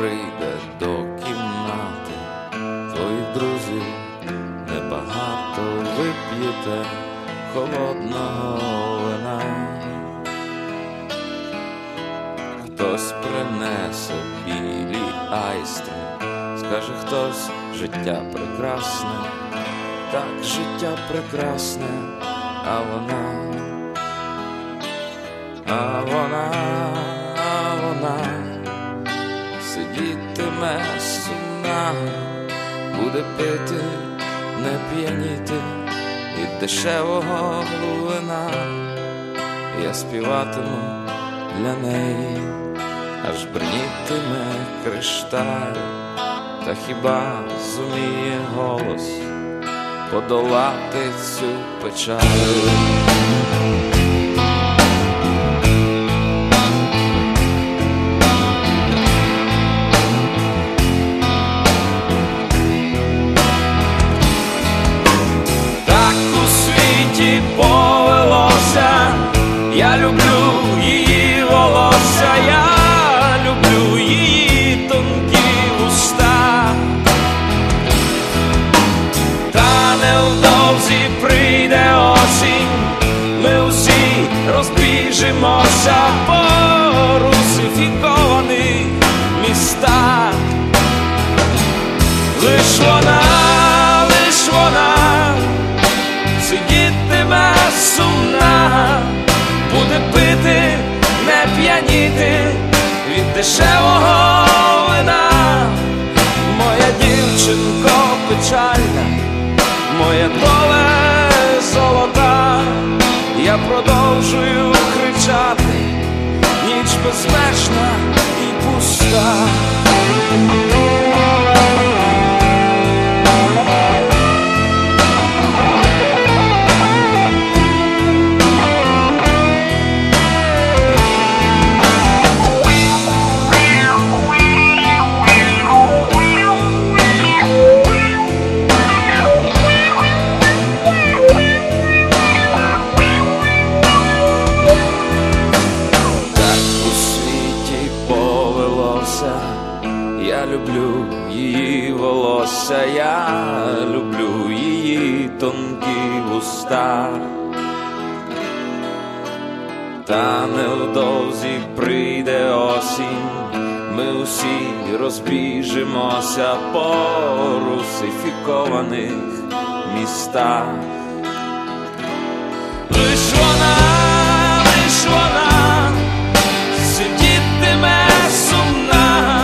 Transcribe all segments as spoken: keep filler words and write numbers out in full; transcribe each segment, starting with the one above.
прийде до кімнати твоїх друзів, небагато вип'єте холодного вина. Хтось принесе білі айстри, скаже хтось: життя прекрасне, так, життя прекрасне, а вона, а вона, а вона сидітиме сумна, буде пити, не п'яніти від дешевого вина. Я співатиму для неї, аж бринітиме кришталь, та хіба зуміє голос подолати цю печаль? Так у світі повелося, я люблю її волосся, я люблю її тонкі вуста. Та невдовзі прийде осінь, ми усі розбіжимося по русифікованих містах. Лиш вона, лиш вона сидітиме сумна, буде пити, не п'яніти від дешевого вина. Моя дівчинко печальна, моя доля золота, я продовжую кричати, ніч безмежна і пуста. Я люблю її волосся, я люблю її тонкі вуста. Та невдовзі прийде осінь, ми усі розбіжимося по русифікованих містах. Лиш вона, лиш вона сидітиме сумна,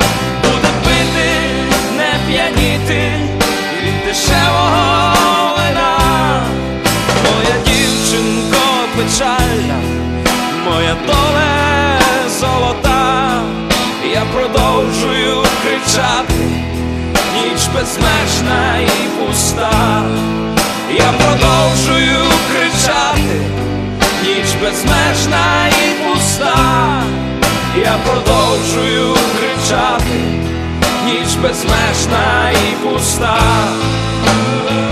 від дешевого вина. Моя дівчинко печальна, моя доля золота, я продовжую кричати, ніч безмежна і пуста. Я продовжую кричати, ніч безмежна і пуста. Я продовжую кричати, ніч безмежна і пуста.